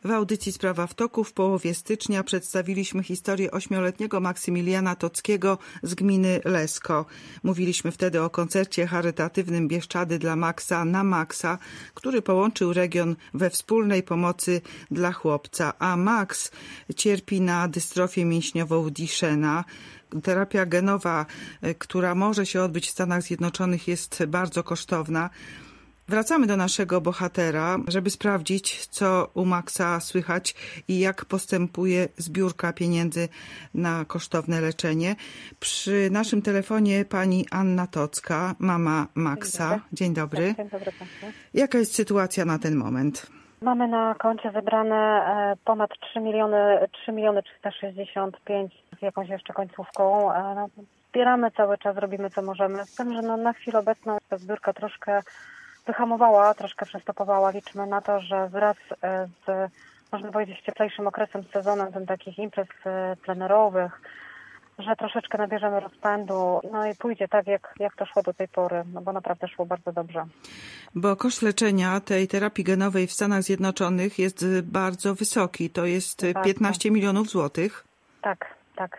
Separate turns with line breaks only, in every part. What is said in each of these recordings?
W audycji Sprawa w toku w połowie stycznia przedstawiliśmy historię 8-letniego Maksymiliana Tockiego z gminy Lesko. Mówiliśmy wtedy o koncercie charytatywnym Bieszczady dla Maksa na Maksa, który połączył region we wspólnej pomocy dla chłopca. A Maks cierpi na dystrofię mięśniową Duchenne. Terapia genowa, która może się odbyć w Stanach Zjednoczonych, jest bardzo kosztowna. Wracamy do naszego bohatera, żeby sprawdzić, co u Maksa słychać i jak postępuje zbiórka pieniędzy na kosztowne leczenie. Przy naszym telefonie pani Anna Tocka, mama Maksa. Dzień dobry.
Dzień dobry Państwu.
Jaka jest sytuacja na ten moment?
Mamy na koncie zebrane ponad 3 miliony 365 z jakąś jeszcze końcówką. Zbieramy cały czas, robimy co możemy. Z tym, że na chwilę obecną ta zbiórka troszkę wyhamowała, troszkę przystopowała. Liczymy na to, że wraz z, można powiedzieć, cieplejszym okresem, sezonem tym takich imprez plenerowych, że troszeczkę nabierzemy rozpędu, no i pójdzie tak, jak to szło do tej pory, no bo naprawdę szło bardzo dobrze.
Bo koszt leczenia tej terapii genowej w Stanach Zjednoczonych jest bardzo wysoki, to jest 15 milionów złotych.
Tak.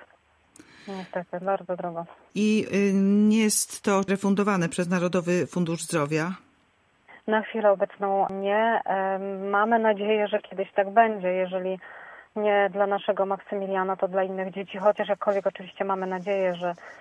Niestety, bardzo drogo.
I nie jest to refundowane przez Narodowy Fundusz Zdrowia?
Na chwilę obecną nie. Mamy nadzieję, że kiedyś tak będzie, jeżeli nie dla naszego Maksymiliana, to dla innych dzieci, chociaż jakkolwiek oczywiście mamy nadzieję,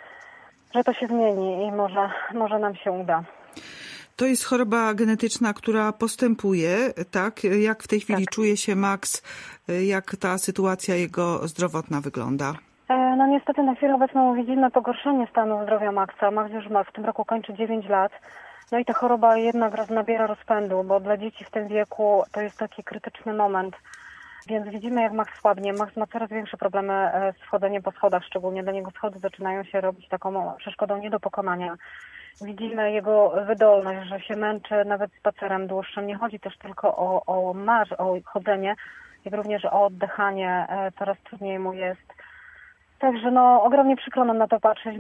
że to się zmieni i może nam się uda.
To jest choroba genetyczna, która postępuje, tak? Jak w tej chwili czuje się Maks? Jak ta sytuacja jego zdrowotna wygląda?
No niestety na chwilę obecną widzimy pogorszenie stanu zdrowia Maksa. Maks już w tym roku kończy 9 lat. No i ta choroba jednak nabiera rozpędu, bo dla dzieci w tym wieku to jest taki krytyczny moment. Więc widzimy, jak Maks słabnie. Maks ma coraz większe problemy z wchodzeniem po schodach, szczególnie dla niego schody zaczynają się robić taką przeszkodą nie do pokonania. Widzimy jego wydolność, że się męczy nawet spacerem dłuższym. Nie chodzi też tylko o chodzenie, jak również o oddychanie. Coraz trudniej mu jest. Także ogromnie przykro nam na to patrzeć.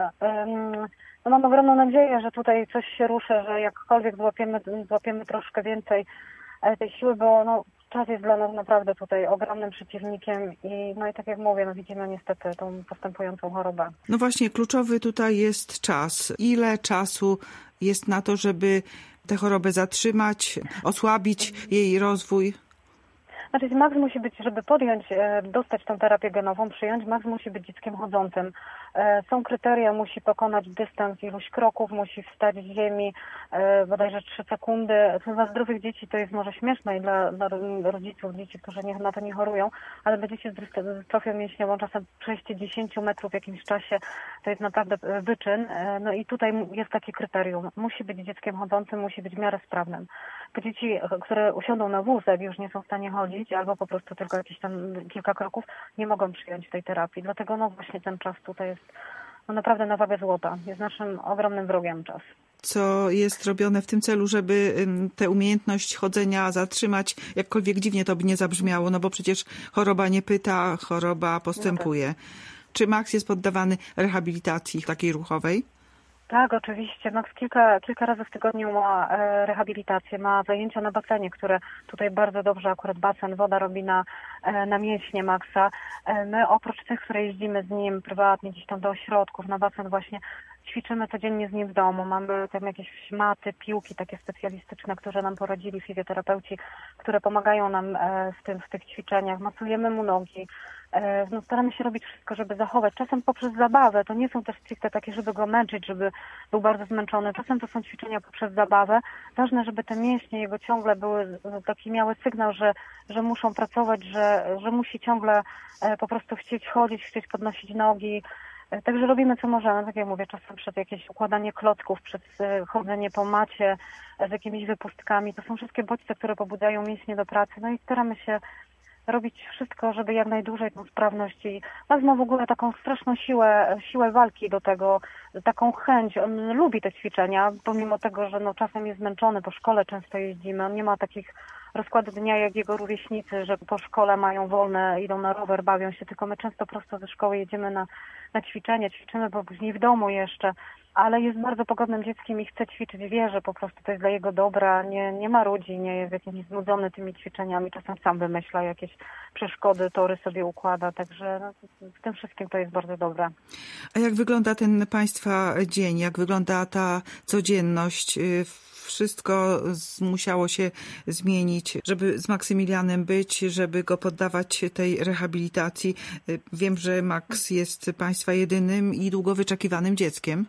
Mam ogromną nadzieję, że tutaj coś się ruszy, że jakkolwiek złapiemy troszkę więcej tej siły, bo czas jest dla nas naprawdę tutaj ogromnym przeciwnikiem i tak jak mówię, widzimy niestety tą postępującą chorobę.
No właśnie, kluczowy tutaj jest czas. Ile czasu jest na to, żeby tę chorobę zatrzymać, osłabić jej rozwój?
Znaczy Maks musi być, żeby dostać tę terapię genową, przyjąć, Maks musi być dzieckiem chodzącym. Są kryteria, musi pokonać dystans, ilość kroków, musi wstać z ziemi, bodajże 3 sekundy. Dla zdrowych dzieci to jest może śmieszne i dla rodziców, dzieci, którzy na to nie chorują, ale dla dzieci z dystrofią mięśniową czasem przejście 10 metrów w jakimś czasie to jest naprawdę wyczyn. No i tutaj jest takie kryterium. Musi być dzieckiem chodzącym, musi być w miarę sprawnym. Bo dzieci, które usiądą na wózek, już nie są w stanie chodzić, albo po prostu tylko jakieś tam kilka kroków, nie mogą przyjąć tej terapii. Dlatego właśnie ten czas tutaj jest naprawdę na wagę złota. Jest naszym ogromnym wrogiem czas.
Co jest robione w tym celu, żeby tę umiejętność chodzenia zatrzymać, jakkolwiek dziwnie to by nie zabrzmiało, bo przecież choroba nie pyta, choroba postępuje. No tak. Czy Maks jest poddawany rehabilitacji takiej ruchowej?
Tak, oczywiście. Maks kilka razy w tygodniu ma rehabilitację, ma zajęcia na basenie, które tutaj bardzo dobrze akurat basen, woda robi na mięśnie Maksa. My oprócz tych, które jeździmy z nim prywatnie gdzieś tam do ośrodków, na basen właśnie ćwiczymy codziennie z nim w domu. Mamy tam jakieś maty, piłki takie specjalistyczne, które nam poradzili fizjoterapeuci, które pomagają nam w tych ćwiczeniach. Masujemy mu nogi. Staramy się robić wszystko, żeby zachować. Czasem poprzez zabawę. To nie są też stricte takie, żeby go męczyć, żeby był bardzo zmęczony. Czasem to są ćwiczenia poprzez zabawę. Ważne, żeby te mięśnie jego ciągle miały sygnał, że muszą pracować, że musi ciągle po prostu chcieć chodzić, chcieć podnosić nogi. Także robimy co możemy, tak jak mówię, czasem przed jakieś układanie klocków, przed chodzenie po macie z jakimiś wypustkami. To są wszystkie bodźce, które pobudzają mięśnie do pracy. No i staramy się robić wszystko, żeby jak najdłużej tą sprawność i Maks ma w ogóle taką straszną siłę walki do tego, taką chęć. On lubi te ćwiczenia, pomimo tego, że czasem jest zmęczony, po szkole często jeździmy. On nie ma takich rozkładu dnia jak jego rówieśnicy, że po szkole mają wolne, idą na rower, bawią się, tylko my często prosto ze szkoły jedziemy na ćwiczenie, ćwiczymy, bo później w domu jeszcze, ale jest bardzo pogodnym dzieckiem i chce ćwiczyć, wie, że po prostu to jest dla jego dobra, nie marudzi, nie jest jakiś znudzony tymi ćwiczeniami, czasem sam wymyśla jakieś przeszkody, tory sobie układa, także w tym wszystkim to jest bardzo dobre.
A jak wygląda ten Państwa dzień, jak wygląda ta codzienność? Wszystko musiało się zmienić, żeby z Maksymilianem być, żeby go poddawać tej rehabilitacji. Wiem, że Max jest Państwa jedynym i długo wyczekiwanym dzieckiem.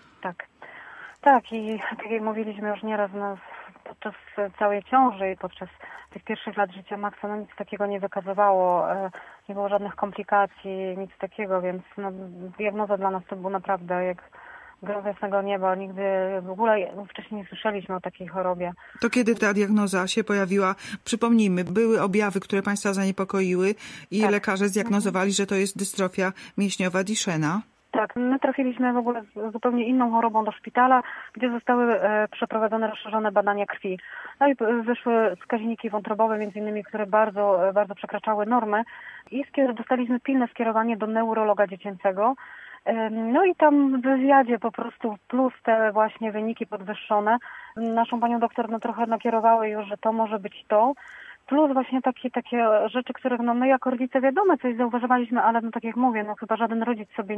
Tak i tak jak mówiliśmy już nieraz podczas całej ciąży i podczas tych pierwszych lat życia Maxa nic takiego nie wykazywało, nie było żadnych komplikacji, nic takiego, więc diagnoza dla nas to był naprawdę jak grom z jasnego nieba. Nigdy w ogóle wcześniej nie słyszeliśmy o takiej chorobie.
To kiedy ta diagnoza się pojawiła? Przypomnijmy, były objawy, które Państwa zaniepokoiły i tak. Lekarze zdiagnozowali, że to jest dystrofia mięśniowa Duchenne.
Tak, my trafiliśmy w ogóle z zupełnie inną chorobą do szpitala, gdzie zostały przeprowadzone rozszerzone badania krwi. No i wyszły wskaźniki wątrobowe, między innymi, które bardzo, bardzo przekraczały normy i dostaliśmy pilne skierowanie do neurologa dziecięcego. No i tam w wywiadzie po prostu plus te właśnie wyniki podwyższone naszą panią doktor trochę nakierowały już, że to może być to. Plus właśnie takie rzeczy, których my jako rodzice wiadomo, coś zauważaliśmy, ale tak jak mówię, chyba żaden rodzic sobie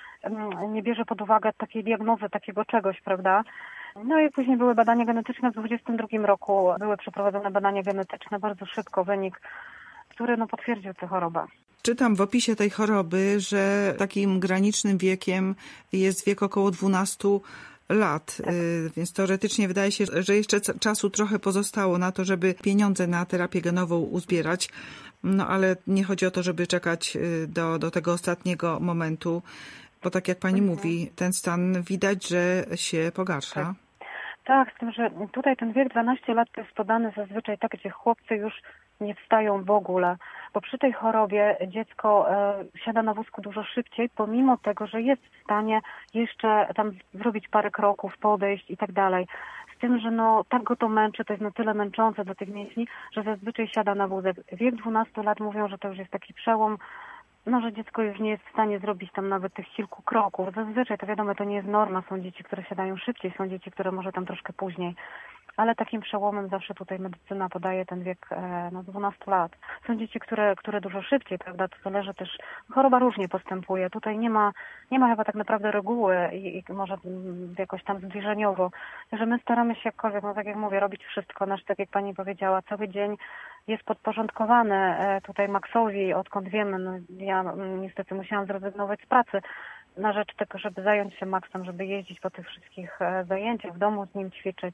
nie bierze pod uwagę takiej diagnozy, takiego czegoś, prawda? No i później były badania genetyczne w 2022 roku, były przeprowadzone badania genetyczne, bardzo szybko wynik, który potwierdził tę chorobę.
Czytam w opisie tej choroby, że takim granicznym wiekiem jest wiek około 12 lat, tak. Więc teoretycznie wydaje się, że jeszcze czasu trochę pozostało na to, żeby pieniądze na terapię genową uzbierać, ale nie chodzi o to, żeby czekać do tego ostatniego momentu, bo tak jak pani mówi, ten stan widać, że się pogarsza.
Tak, z tym, że tutaj ten wiek 12 lat to jest podany zazwyczaj tak, gdzie chłopcy już nie wstają w ogóle, bo przy tej chorobie dziecko siada na wózku dużo szybciej, pomimo tego, że jest w stanie jeszcze tam zrobić parę kroków, podejść i tak dalej. Z tym, że tak go to męczy, to jest na tyle męczące dla tych mięśni, że zazwyczaj siada na wózek. Wiek 12 lat mówią, że to już jest taki przełom, że dziecko już nie jest w stanie zrobić tam nawet tych kilku kroków. Zazwyczaj to wiadomo, to nie jest norma. Są dzieci, które siadają szybciej, są dzieci, które może tam troszkę później. Ale takim przełomem zawsze tutaj medycyna podaje ten wiek 12 lat. Są dzieci, które dużo szybciej, prawda? To zależy też, choroba różnie postępuje. Tutaj nie ma chyba tak naprawdę reguły i może jakoś tam zbliżeniowo. Także my staramy się jakkolwiek, tak jak mówię, robić wszystko. Tak jak pani powiedziała, cały dzień jest podporządkowany tutaj Maxowi, odkąd wiemy. Ja niestety musiałam zrezygnować z pracy na rzecz tego, żeby zająć się Maxem, żeby jeździć po tych wszystkich zajęciach, w domu z nim ćwiczyć.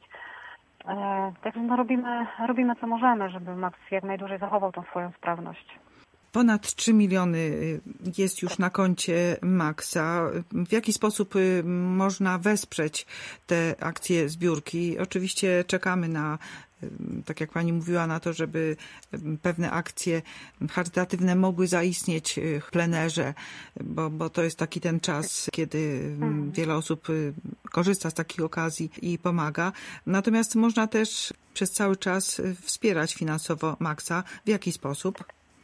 Także robimy co możemy, żeby Max jak najdłużej zachował tą swoją sprawność.
Ponad 3 miliony jest już na koncie Maxa. W jaki sposób można wesprzeć te akcje zbiórki? Oczywiście czekamy na, tak jak pani mówiła, na to, żeby pewne akcje charytatywne mogły zaistnieć w plenerze, bo to jest taki ten czas, kiedy wiele osób korzysta z takich okazji i pomaga. Natomiast można też przez cały czas wspierać finansowo Maxa. W jaki sposób?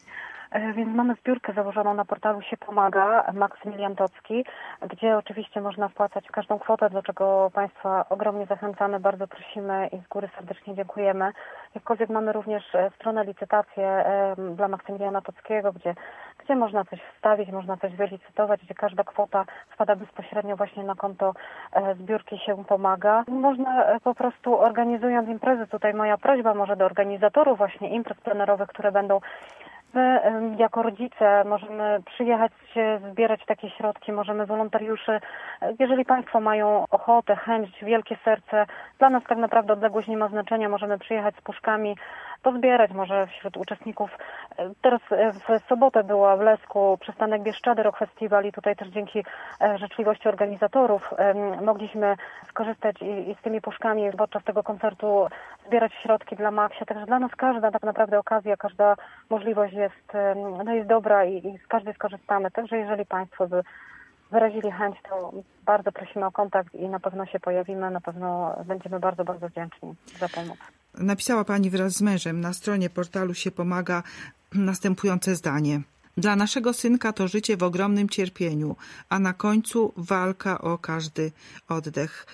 Więc mamy zbiórkę założoną na portalu Się Pomaga, Maksymilian Tocki, gdzie oczywiście można wpłacać każdą kwotę, do czego Państwa ogromnie zachęcamy, bardzo prosimy i z góry serdecznie dziękujemy. Jakkolwiek mamy również stronę licytację dla Maksymiliana Tockiego, gdzie można coś wstawić, można coś wylicytować, gdzie każda kwota wpada bezpośrednio właśnie na konto zbiórki Się Pomaga. Można po prostu organizując imprezy, tutaj moja prośba może do organizatorów właśnie imprez plenerowych, które będą. My jako rodzice możemy przyjechać, zbierać takie środki, możemy wolontariuszy, jeżeli Państwo mają ochotę, chęć, wielkie serce, dla nas tak naprawdę odległość nie ma znaczenia, możemy przyjechać z puszkami, pozbierać może wśród uczestników. Teraz w sobotę była w Lesku przystanek Bieszczady Rock Festival i tutaj też dzięki życzliwości organizatorów mogliśmy skorzystać i z tymi puszkami podczas tego koncertu zbierać środki dla Maxia. Także dla nas każda tak naprawdę okazja, każda możliwość jest dobra i z każdej skorzystamy. Także jeżeli Państwo by wyrazili chęć, to bardzo prosimy o kontakt i na pewno się pojawimy, na pewno będziemy bardzo, bardzo wdzięczni za pomoc.
Napisała Pani wraz z mężem na stronie portalu Się Pomaga następujące zdanie. Dla naszego synka to życie w ogromnym cierpieniu, a na końcu walka o każdy oddech.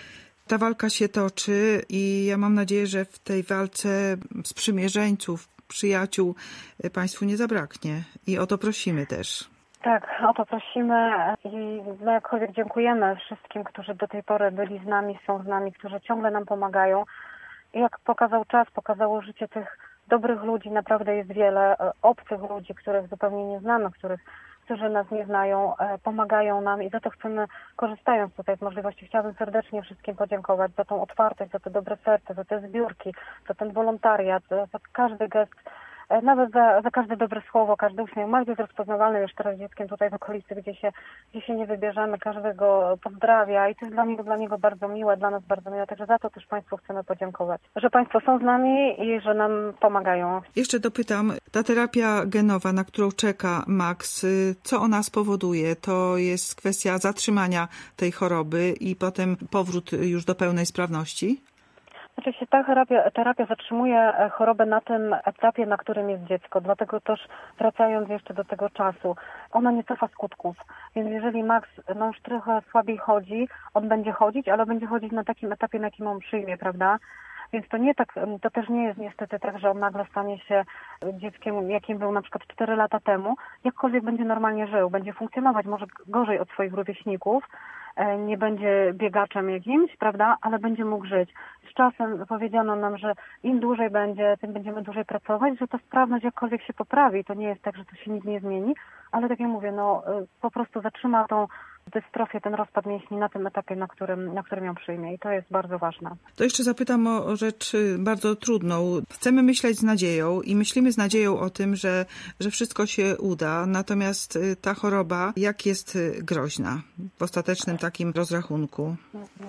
Ta walka się toczy i ja mam nadzieję, że w tej walce sprzymierzeńców, przyjaciół Państwu nie zabraknie. I o to prosimy też.
Tak, o to prosimy i jakkolwiek dziękujemy wszystkim, którzy do tej pory byli z nami, są z nami, którzy ciągle nam pomagają. I jak pokazał czas, pokazało życie tych dobrych ludzi, naprawdę jest wiele obcych ludzi, których zupełnie nie znamy, którzy nas nie znają, pomagają nam i za to chcemy, korzystając tutaj z możliwości, chciałabym serdecznie wszystkim podziękować za tą otwartość, za to dobre serce, za te zbiórki, za ten wolontariat, za każdy gest, nawet za każde dobre słowo, każdy uśmiech. Mark jest rozpoznawalny już teraz dzieckiem tutaj w okolicy, gdzie się nie wybierzemy, każdego pozdrawia i to jest dla niego bardzo miłe, dla nas bardzo miłe, także za to też Państwu chcemy podziękować, że Państwo są z nami i że nam pomagają.
Jeszcze dopytam, ta terapia genowa, na którą czeka Max, co ona spowoduje? To jest kwestia zatrzymania tej choroby i potem powrót już do pełnej sprawności?
Oczywiście ta terapia zatrzymuje chorobę na tym etapie, na którym jest dziecko, dlatego też wracając jeszcze do tego czasu, ona nie cofa skutków, więc jeżeli Max już trochę słabiej chodzi, on będzie chodzić, ale będzie chodzić na takim etapie, na jakim on przyjmie, prawda? Więc to też nie jest niestety tak, że on nagle stanie się dzieckiem, jakim był na przykład 4 lata temu, jakkolwiek będzie normalnie żył, będzie funkcjonować może gorzej od swoich rówieśników, nie będzie biegaczem jakimś, prawda, ale będzie mógł żyć. Z czasem powiedziano nam, że im dłużej będzie, tym będziemy dłużej pracować, że ta sprawność jakkolwiek się poprawi. To nie jest tak, że to się nic nie zmieni, ale tak jak mówię, po prostu zatrzyma tą dystrofię, ten rozpad mięśni na tym etapie, na którym ją przyjmie i to jest bardzo ważne.
To jeszcze zapytam o rzecz bardzo trudną. Chcemy myśleć z nadzieją i myślimy z nadzieją o tym, że wszystko się uda, natomiast ta choroba jak jest groźna w ostatecznym takim rozrachunku?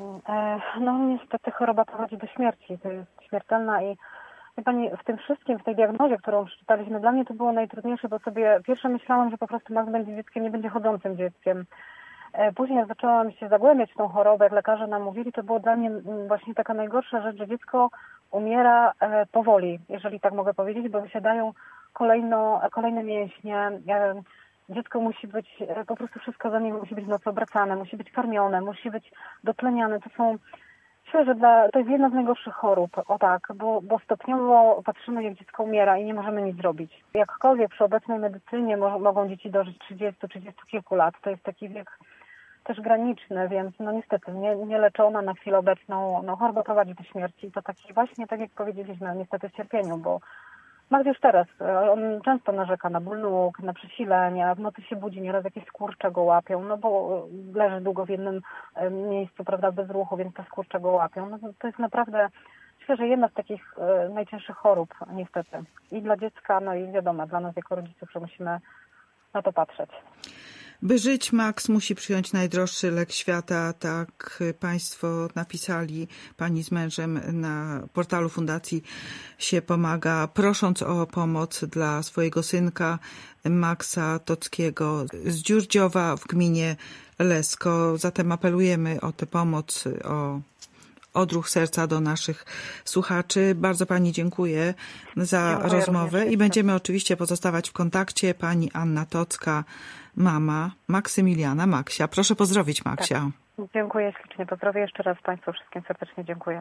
Niestety choroba prowadzi do śmierci, to jest śmiertelna i wie Pani, w tym wszystkim, w tej diagnozie, którą przeczytaliśmy, dla mnie to było najtrudniejsze, bo sobie pierwsze myślałam, że po prostu Max będzie dzieckiem, nie będzie chodzącym dzieckiem. Później jak zaczęłam się zagłębiać w tą chorobę, jak lekarze nam mówili, to było dla mnie właśnie taka najgorsza rzecz, że dziecko umiera powoli, jeżeli tak mogę powiedzieć, bo wysiadają kolejne mięśnie. Dziecko musi być, po prostu wszystko za niego musi być w nocy obracane, musi być karmione, musi być dotleniane. Myślę, że to jest jedna z najgorszych chorób, bo stopniowo patrzymy, jak dziecko umiera i nie możemy nic zrobić. Jakkolwiek przy obecnej medycynie mogą dzieci dożyć 30 kilku lat, to jest taki wiek też graniczny, więc niestety nie leczona na chwilę obecną, choroba prowadzi do śmierci. To taki właśnie, tak jak powiedzieliśmy, niestety w cierpieniu, bo Max już teraz, on często narzeka na ból nóg, na przesilenia, w nocy się budzi, nieraz jakieś skurcze go łapią, bo leży długo w jednym miejscu, prawda, bez ruchu, więc te skurcze go łapią. To jest naprawdę, myślę, że jedna z takich najcięższych chorób, niestety. I dla dziecka, i wiadomo, dla nas jako rodziców, że musimy na to patrzeć.
By żyć, Max musi przyjąć najdroższy lek świata, tak Państwo napisali, Pani z mężem na portalu Fundacji Się Pomaga, prosząc o pomoc dla swojego synka Maxa Tockiego z Dziurdziowa w gminie Lesko. Zatem apelujemy o tę pomoc, o odruch serca do naszych słuchaczy. Bardzo Pani dziękuję za rozmowę i będziemy oczywiście pozostawać w kontakcie. Pani Anna Tocka, mama Maksymiliana, Maksia. Proszę pozdrowić Maksia.
Tak. Dziękuję ślicznie. Pozdrowię jeszcze raz Państwu wszystkim serdecznie. Dziękuję.